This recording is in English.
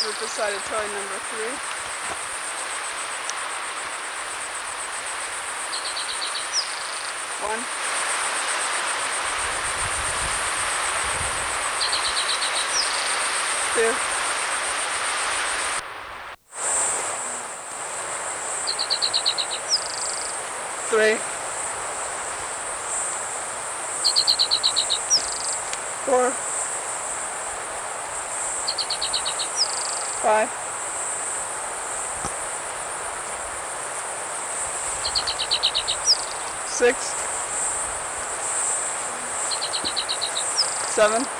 with decided toy number 3. One. Two. Three. 4. 5. 6. 7.